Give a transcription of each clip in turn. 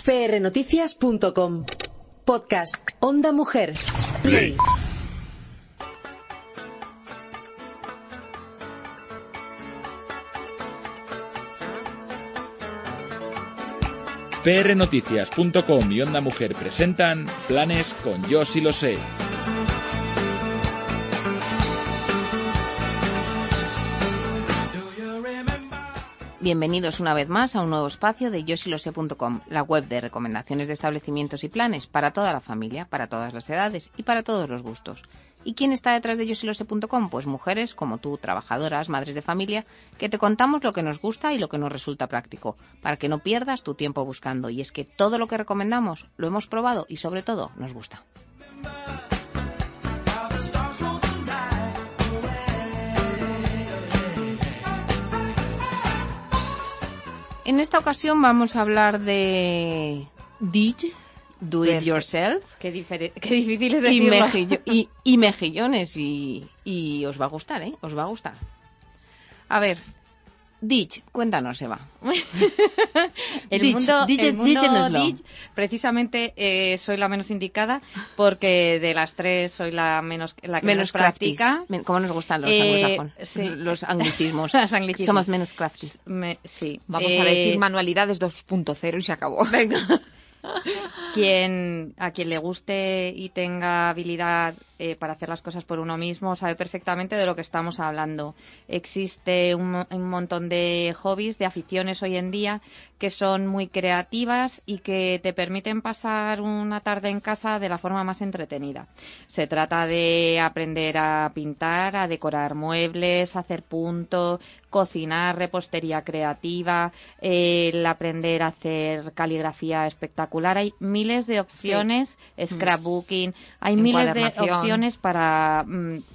prnoticias.com. Podcast Onda Mujer. Play. prnoticias.com y Onda Mujer presentan Planes con Yo Sí Lo Sé. Bienvenidos una vez más a un nuevo espacio de YoSiLoSé.com, la web de recomendaciones de establecimientos y planes para toda la familia, para todas las edades y para todos los gustos. ¿Y quién está detrás de YoSiLoSé.com? Pues mujeres como tú, trabajadoras, madres de familia, que te contamos lo que nos gusta y lo que nos resulta práctico, para que no pierdas tu tiempo buscando. Y es que todo lo que recomendamos lo hemos probado y sobre todo nos gusta. En esta ocasión vamos a hablar de Do It Yourself. Qué difícil es decirlo. Y mejillones. Y os va a gustar, ¿eh? Os va a gustar. A ver, Ditch, cuéntanos, Eva. El mundo Ditch, precisamente soy la menos indicada porque de las tres soy la que menos práctica. ¿Cómo nos gustan los anglosajones? Sí. Los anglicismos. Somos menos crafty. Sí. Vamos a decir manualidades 2.0 y se acabó. Venga. A quien le guste y tenga habilidad para hacer las cosas por uno mismo sabe perfectamente de lo que estamos hablando. Existe un montón de hobbies, de aficiones hoy en día que son muy creativas y que te permiten pasar una tarde en casa de la forma más entretenida. Se trata de aprender a pintar, a decorar muebles, a hacer punto, cocinar, repostería creativa, el aprender a hacer caligrafía espectacular. Hay miles de opciones, scrapbooking, hay miles de opciones para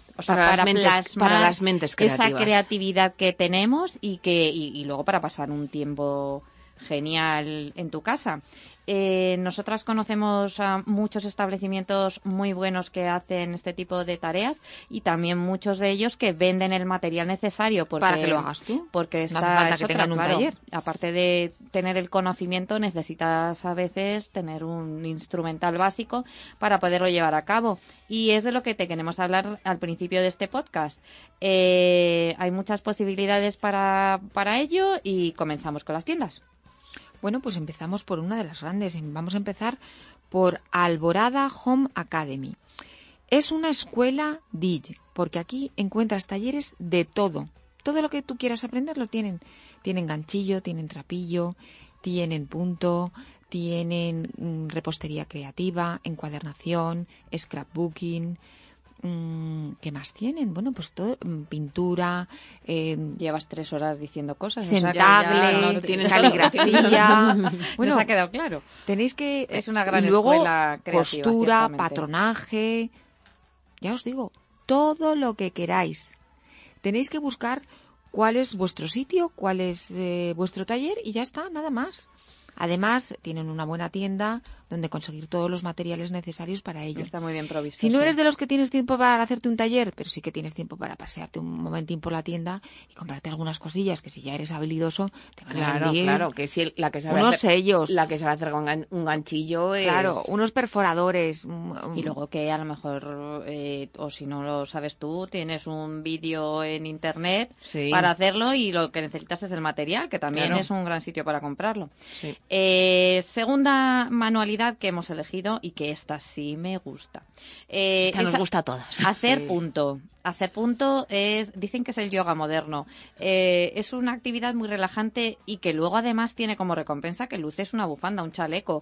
plasmar las mentes creativas. Esa creatividad que tenemos y luego para pasar un tiempo genial en tu casa. Nosotras conocemos a muchos establecimientos muy buenos que hacen este tipo de tareas y también muchos de ellos que venden el material necesario para que lo hagas tú. Porque no hace falta que tengan un taller. Aparte de tener el conocimiento, necesitas a veces tener un instrumental básico para poderlo llevar a cabo. Y es de lo que te queremos hablar al principio de este podcast. Hay muchas posibilidades para ello y comenzamos con las tiendas. Bueno, pues empezamos por una de las grandes. Vamos a empezar por Alborada Home Academy. Es una escuela Ditch, porque aquí encuentras talleres de todo. Todo lo que tú quieras aprender lo tienen. Tienen ganchillo, tienen trapillo, tienen punto, tienen repostería creativa, encuadernación, scrapbooking. ¿Qué más tienen? Bueno, pues todo, pintura. Llevas 3 horas diciendo cosas. Centable, caligrafía. Bueno, nos ha quedado claro. Tenéis que... Es una gran luego, escuela creativa. Costura, ciertamente. patronaje. Ya os digo, todo lo que queráis. Tenéis que buscar cuál es vuestro sitio, cuál es vuestro taller y ya está, nada más. Además, tienen una buena tienda donde conseguir todos los materiales necesarios para ello. Está muy bien provisto. Si no eres de los que tienes tiempo para hacerte un taller, pero sí que tienes tiempo para pasearte un momentín por la tienda y comprarte algunas cosillas que si ya eres habilidoso te van a rendir. Claro, que si la que sabe unos hacer, sellos. La que sabe hacer con un ganchillo es... Claro, unos perforadores. Y luego que a lo mejor, o si no lo sabes tú, tienes un vídeo en internet para hacerlo y lo que necesitas es el material, que también es un gran sitio para comprarlo. Sí. Segunda manualidad que hemos elegido y que esta sí me gusta. Esta nos gusta a todas. Hacer punto. Hacer punto dicen que es el yoga moderno. Es una actividad muy relajante y que luego además tiene como recompensa que luces una bufanda, un chaleco,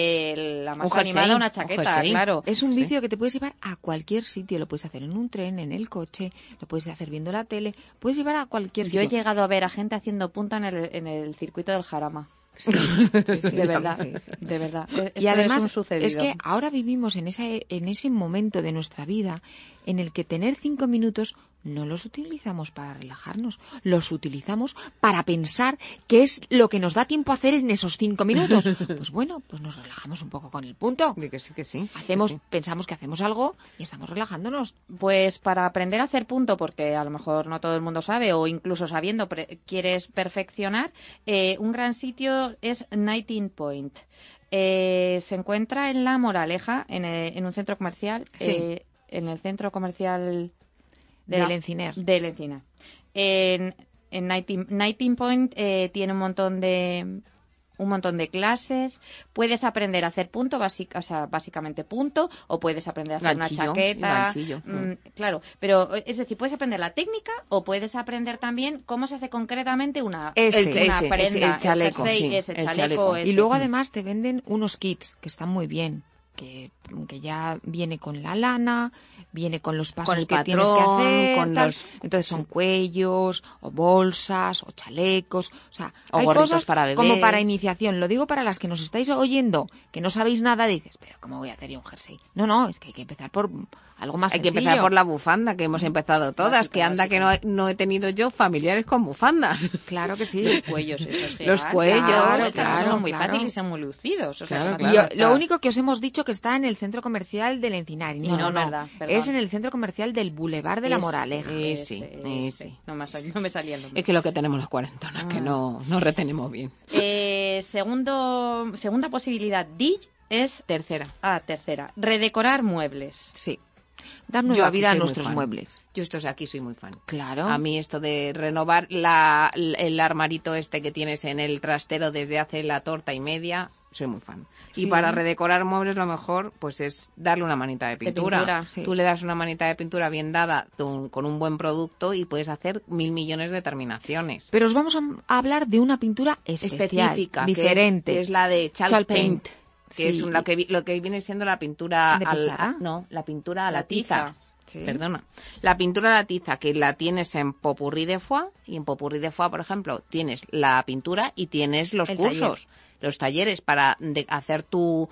la más animada una chaqueta, claro. Es un vicio que te puedes llevar a cualquier sitio. Lo puedes hacer en un tren, en el coche, lo puedes hacer viendo la tele, puedes llevar a cualquier sitio. Yo he llegado a ver a gente haciendo punta en el circuito del Jarama. Sí, de verdad, sí. de verdad. Y además es que ahora vivimos en ese momento de nuestra vida en el que tener 5 minutos no los utilizamos para relajarnos, los utilizamos para pensar qué es lo que nos da tiempo a hacer en esos 5 minutos. Pues bueno, pues nos relajamos un poco con el punto. De que sí, que sí. Pensamos que hacemos algo y estamos relajándonos. Pues para aprender a hacer punto, porque a lo mejor no todo el mundo sabe, o incluso sabiendo quieres perfeccionar, un gran sitio es 19 Point. Se encuentra en La Moraleja, en un centro comercial, en el centro comercial del Encinar. Del Encinar. En 19 Point tiene un montón de clases. Puedes aprender a hacer punto, básicamente punto, o puedes aprender a hacer ganchillo, una chaqueta. Ganchillo. Claro, pero es decir, puedes aprender la técnica o puedes aprender también cómo se hace concretamente una prenda, el chaleco, el chaleco. Y luego además te venden unos kits que están muy bien. Que ya viene con la lana, viene con los pasos con el que patrón, tienes que hacer, con los... entonces son cuellos, o bolsas, o chalecos, o sea, o hay gorritos cosas para bebés. como para iniciación. Lo digo para las que nos estáis oyendo, que no sabéis nada, dices, pero ¿cómo voy a hacer yo un jersey? No, es que hay que empezar por algo más sencillo. Hay que empezar por la bufanda, que hemos empezado todas, que anda que no he tenido yo familiares con bufandas. Claro que sí. Los cuellos, esos los cuellos, claro, son muy fáciles y son muy lucidos. O sea, Lo único que os hemos dicho que está en el centro comercial del Encinar. No, verdad. Es en el centro comercial del Boulevard de La Moraleja. Sí. No me salía el nombre. Es que lo que tenemos las cuarentonas, que no retenemos bien. Segunda posibilidad, es... Tercera. Tercera. Redecorar muebles. Sí. Dar nueva vida a nuestros muebles. Yo aquí soy muy fan. Claro. A mí esto de renovar el armarito que tienes en el trastero desde hace la torta y media, soy muy fan. Sí. Y para redecorar muebles lo mejor pues es darle una manita de pintura. Sí. Tú le das una manita de pintura bien dada con un buen producto y puedes hacer 1.000 millones de terminaciones. Pero os vamos a hablar de una pintura específica, diferente. Que es la de Chalk Paint. Que es lo que viene siendo la pintura la pintura a la tiza. Sí. Perdona. La pintura a la tiza, que la tienes en Popurrí de Foix, y en Popurrí de Foix, por ejemplo, tienes la pintura y tienes los cursos, los talleres para hacer tu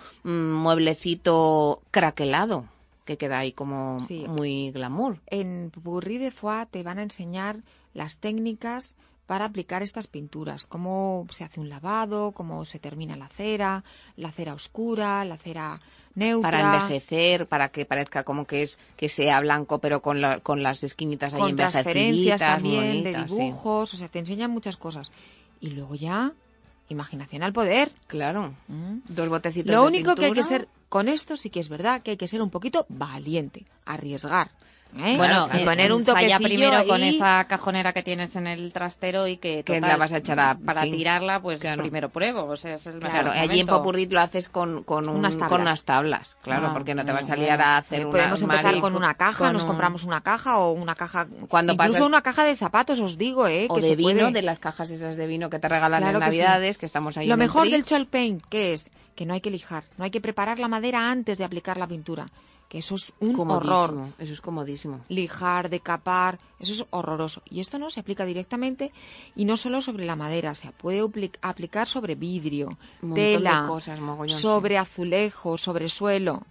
mueblecito craquelado, que queda ahí como muy glamour. En Popurrí de Foix te van a enseñar las técnicas para aplicar estas pinturas, cómo se hace un lavado, cómo se termina la cera oscura, la cera neutra. Para envejecer, para que parezca como que sea blanco, pero con las esquinitas ahí envejecidas. Con transferencias también bonitas, de dibujos, o sea, te enseñan muchas cosas. Y luego ya, imaginación al poder. Claro. 2 botecitos Lo de único pintura. que hay que ser, con esto sí que es verdad que hay que ser un poquito valiente, arriesgar. Bueno, poner un toquecillo primero ahí, con esa cajonera que tienes en el trastero y que la vas a echar para tirarla, pues primero pruebo, o sea, es el mejor momento. Allí en Popurrí lo haces con unas tablas, claro, porque no te vas a liar a hacer podemos empezar con una caja, nos compramos una caja o una caja, incluso una caja de zapatos, os digo, o que de vino, de las cajas esas de vino que te regalan en Navidades, que estamos ahí. Lo mejor del Chalk Paint, ¿qué es? Que no hay que lijar, no hay que preparar la madera antes de aplicar la pintura. Que eso es un horror. Eso es comodísimo. Lijar, decapar, eso es horroroso. Y esto no se aplica directamente y no solo sobre la madera, se puede aplicar sobre vidrio, tela, sobre azulejo, sobre suelo.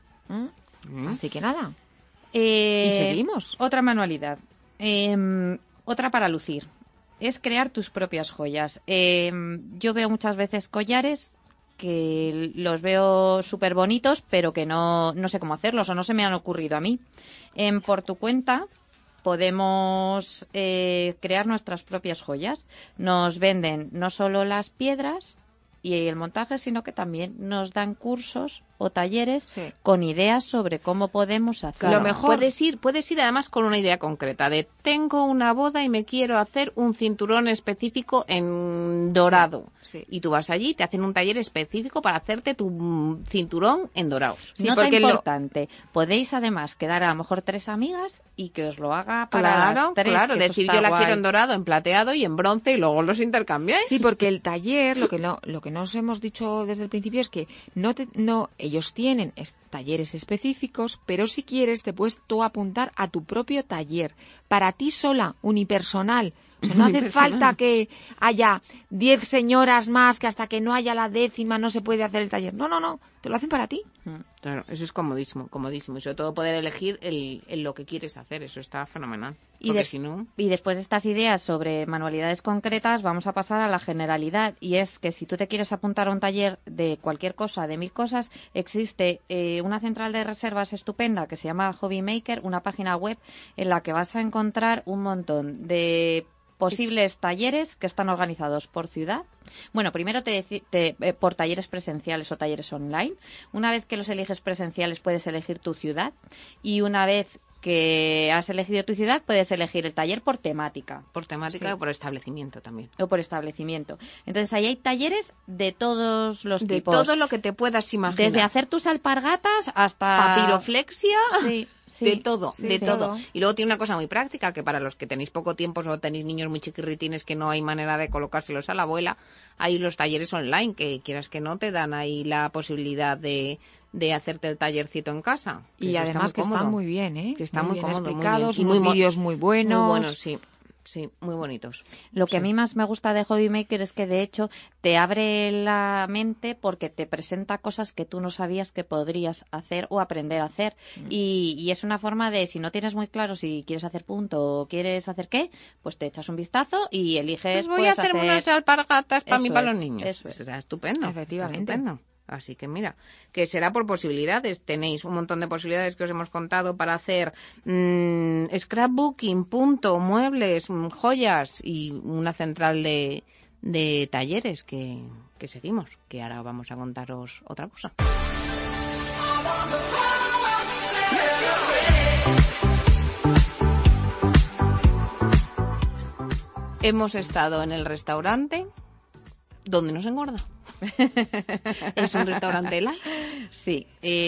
Así que nada. Y seguimos. Otra manualidad. Otra para lucir. Es crear tus propias joyas. Yo veo muchas veces collares que los veo súper bonitos, pero que no sé cómo hacerlos o no se me han ocurrido a mí. Por tu cuenta podemos crear nuestras propias joyas. Nos venden no solo las piedras y el montaje, sino que también nos dan cursos o talleres con ideas sobre cómo podemos hacerlo. Lo mejor puedes ir además con una idea concreta de tengo una boda y me quiero hacer un cinturón específico en dorado. Sí. Y tú vas allí y te hacen un taller específico para hacerte tu cinturón en dorados. Sí, nota importante. Podéis además quedar a lo mejor 3 amigas y que os lo haga para las 3. Claro, decir yo la quiero en dorado, en plateado y en bronce y luego los intercambiáis. Sí, porque el taller, lo que no os hemos dicho desde el principio es que ellos tienen talleres específicos, pero si quieres te puedes tú apuntar a tu propio taller, para ti sola, unipersonal, O sea, no hace falta que haya 10 señoras más, que hasta que no haya la 10ª no se puede hacer el taller. No, te lo hacen para ti. Claro, eso es comodísimo. Y sobre todo poder elegir lo que quieres hacer, eso está fenomenal. Porque si no... Y después de estas ideas sobre manualidades concretas, vamos a pasar a la generalidad. Y es que si tú te quieres apuntar a un taller de cualquier cosa, de 1000 cosas, existe una central de reservas estupenda que se llama Hobby Maker, una página web en la que vas a encontrar un montón de posibles talleres que están organizados por ciudad. Bueno, primero por talleres presenciales o talleres online. Una vez que los eliges presenciales puedes elegir tu ciudad y una vez que has elegido tu ciudad puedes elegir el taller por temática. Por temática Sí. o por establecimiento también. O por establecimiento. Entonces ahí hay talleres de todos los De tipos. todo lo que te puedas imaginar. Desde hacer tus alpargatas hasta... Papiroflexia. Sí, de todo, sí, de sí. todo. Y luego tiene una cosa muy práctica, que para los que tenéis poco tiempo o tenéis niños muy chiquirritines que no hay manera de colocárselos a la abuela, hay los talleres online, que quieras que no, te dan ahí la posibilidad de hacerte el tallercito en casa. Y además que están muy bien, ¿eh? Que están muy bien cómodos, muy explicados, bien. Y unos muy vídeos muy buenos. Muy buenos, sí. Sí, muy bonitos. Lo que Sí. a mí más me gusta de Hobby Maker es que, de hecho, te abre la mente porque te presenta cosas que tú no sabías que podrías hacer o aprender a hacer. Y es una forma de, si no tienes muy claro si quieres hacer punto o quieres hacer qué, pues te echas un vistazo y eliges... Pues voy a hacerme unas alpargatas para mí, Eso para los es, niños. eso es. Está estupendo. Efectivamente. Está estupendo. Así que mira, que será por posibilidades. Tenéis un montón de posibilidades que os hemos contado para hacer scrapbooking, punto, muebles, joyas y una central de talleres que seguimos. Que ahora vamos a contaros otra cosa. Hemos estado en el restaurante donde nos engorda. Es un restaurante light. Sí.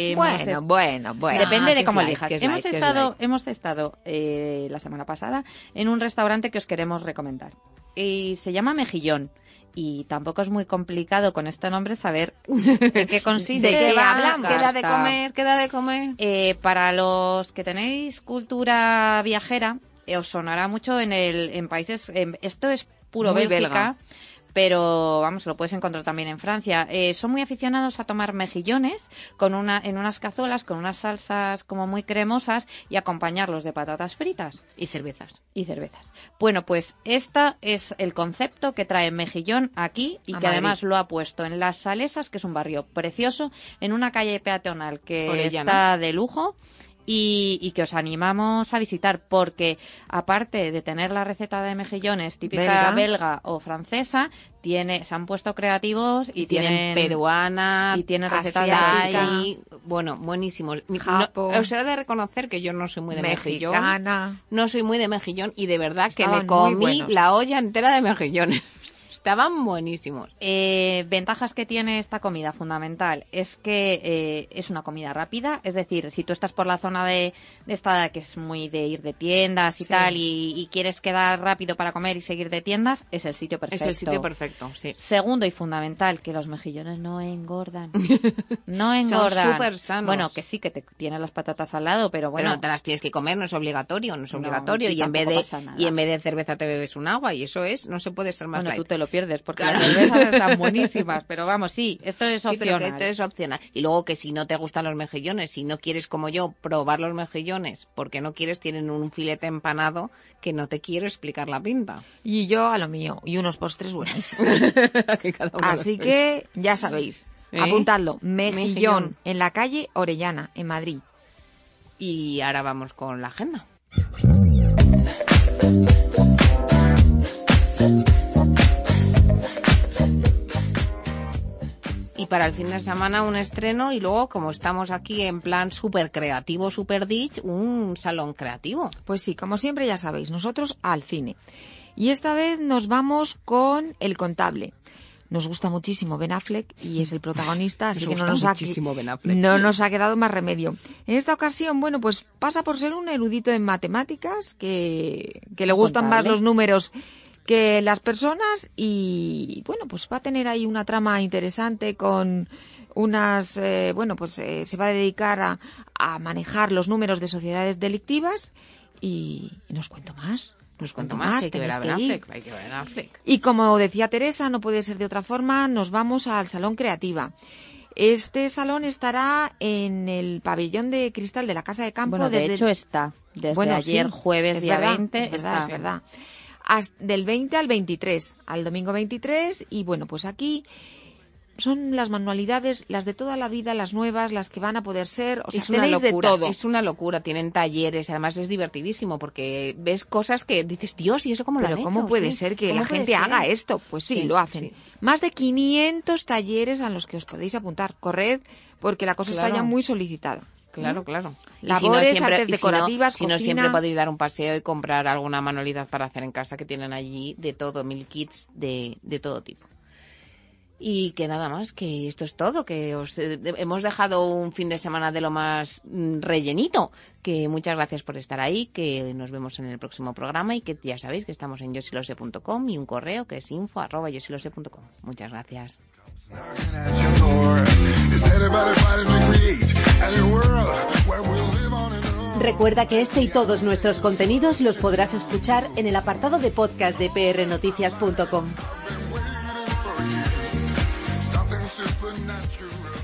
Bueno. Depende que de es cómo light, elijas. que es Hemos light, que es estado, light. hemos estado la semana pasada en un restaurante que os queremos recomendar. Y se llama Mejillón. Y tampoco es muy complicado con este nombre saber en qué consiste. ¿De qué va? hablamos. Queda de comer. Para los que tenéis cultura viajera, os sonará mucho en países... esto es puro Muy Bélgica. belga. Pero, vamos, lo puedes encontrar también en Francia. Son muy aficionados a tomar mejillones en unas cazuelas, con unas salsas como muy cremosas y acompañarlos de patatas fritas Y cervezas. y cervezas. Bueno, pues este es el concepto que trae Mejillón aquí y A que Madrid. además lo ha puesto en Las Salesas, que es un barrio precioso, en una calle peatonal que Orellana. está de lujo. Y que os animamos a visitar porque aparte de tener la receta de mejillones típica belga o francesa, se han puesto creativos y tienen peruana, y tienen recetas de thai, bueno, buenísimos. Japo. Os he de reconocer que yo no soy muy de mejillón. Mexicana. No soy muy de mejillón y de verdad que Estaban me comí muy buenos. la olla entera de mejillones. Estaban buenísimos. Ventajas que tiene esta comida, fundamental, es que es una comida rápida, es decir, si tú estás por la zona de esta que es muy de ir de tiendas y Sí. tal y quieres quedar rápido para comer y seguir de tiendas, es el sitio perfecto. Es el sitio perfecto, sí. Segundo y fundamental, que los mejillones no engordan. No engordan. Son súper sanos. Bueno, que sí, que te tienes las patatas al lado, pero bueno. Bueno, te las tienes que comer, no es obligatorio, No, y y en vez tampoco pasa nada. de cerveza te bebes un agua y eso es, no se puede ser más Bueno, light. tú te lo pierdes porque las cervezas están buenísimas, pero vamos, sí, esto es Sí, pero opcional. que esto es opcional. Y luego que si no te gustan los mejillones, si no quieres como yo probar los mejillones, porque no quieres, tienen un filete empanado que no te quiero explicar la pinta. Y yo a lo mío. Y unos postres buenísimos. Que cada uno Así lo- que ya sabéis. ¿Eh? Apuntadlo. Mejillón, Mejillón. en la calle Orellana, en Madrid. Y ahora vamos con la agenda. Y para el fin de semana un estreno y luego, como estamos aquí en plan súper creativo, súper ditch, un salón creativo. Pues sí, como siempre ya sabéis, nosotros al cine. Y esta vez nos vamos con El Contable. Nos gusta muchísimo Ben Affleck y es el protagonista, así que no nos ha quedado más remedio. En esta ocasión, bueno, pues pasa por ser un erudito en matemáticas, que le gustan más los números que las personas y, bueno, pues va a tener ahí una trama interesante con unas, se va a dedicar a manejar los números de sociedades delictivas y no os cuento más. Nos cuento más, que hay que ver a Ben Affleck. Hay que ver a Ben Affleck. Y como decía Teresa, no puede ser de otra forma, nos vamos al Salón Creativa. Este salón estará en el pabellón de cristal de la Casa de Campo. Bueno, de hecho está. Desde ayer, sí, jueves, día 20. Es verdad. Del 20 al 23, al domingo 23. Y bueno, pues aquí son las manualidades, las de toda la vida, las nuevas, las que van a poder ser. O sea, Es una tenéis locura, de todo. es una locura. Tienen talleres, además es divertidísimo porque ves cosas que dices, Dios, ¿y eso cómo lo han Pero hecho? ¿cómo puede Sí. ser que ¿Cómo la puede gente ser? haga esto? Pues sí, lo hacen. Sí. Más de 500 talleres a los que os podéis apuntar. Corred, porque la cosa está ya muy solicitada. Claro. Labores, artes decorativas, si no cocina. siempre podéis dar un paseo y comprar alguna manualidad para hacer en casa, que tienen allí de todo, 1000 kits de todo tipo. Y que nada más, que esto es todo, que os hemos dejado un fin de semana de lo más rellenito, que muchas gracias por estar ahí, que nos vemos en el próximo programa y que ya sabéis que estamos en yosilose.com y un correo que es info@yosilose.com. Muchas gracias. Recuerda que este y todos nuestros contenidos los podrás escuchar en el apartado de podcast de prnoticias.com. Supernatural.